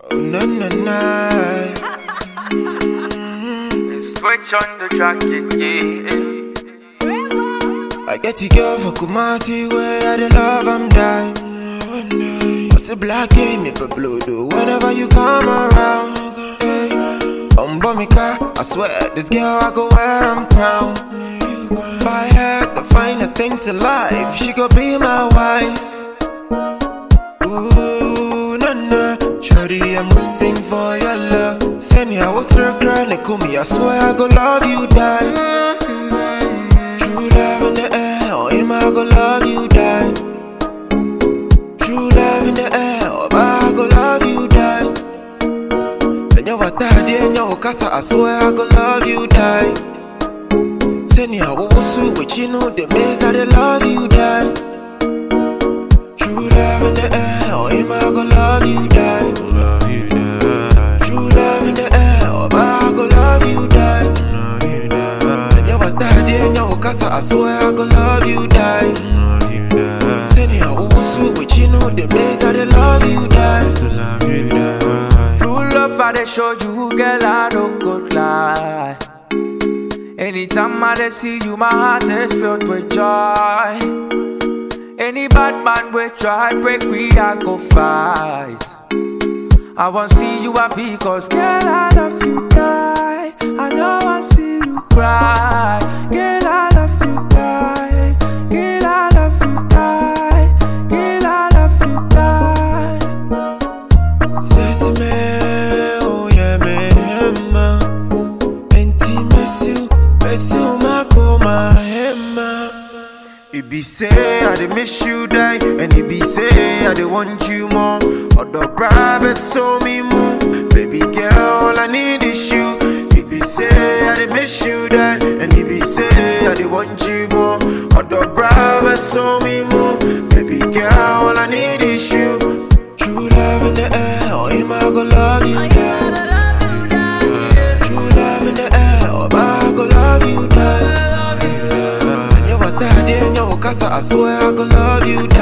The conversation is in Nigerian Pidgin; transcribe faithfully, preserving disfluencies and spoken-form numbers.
Oh, no, no, no. Switch on the track, yeah, yeah. I get the girl for Kumasi where I the love I'm dying. What's a black game if a blue do whenever you come around. Um, Bomika, I swear this girl I go where I'm crowned. If I had to find a thing to life, she could be my wife. Ooh, nah, nah. Shawty, I'm rooting for your love. Send me, I was her girl, they call me, I swear I go love you, die. True love in the air, oh, him I go love you, die. True love in the air, oh, I go love you, die. Then you what that, yeah, you casa, I swear I go love you, die. Send me, I will sue, but you know they make I love you, die. True love in the air, oh, him I go love you, die. Love you, die. True love in the air, oh, I go love you, die. Love you, die. Then you what that, yeah, you casa, I swear I go love you, die. Love you, die. Send me, I will sue, but you know they make I love you, die. Still love you, die. True love, I dey show you, girl, I don't go lie. Anytime I dey see you, my heart is filled with joy. Any bad man will try break me, I go fight. I want see you happy, cause girl, I love you, die. I know I see you cry. Girl, I love you, die. Girl, I love you, die. Girl, I love you, die. Sesame, oh yeah, me, Emma. Intimacy, Bessie, my coma, Emma. It be say I dey miss you, die. And it be say I dey want you more. Or the bribe so me move. Baby girl, all I need is you. It be say I dey miss you, die. And it be say I dey want you more. Or the bribe so me move. Baby girl, all I need is you. True love in the air, oh, him I go love you, die. True love in the air, oh, I go love you, die. And you what that, yeah, you casa, I swear I go love you, die.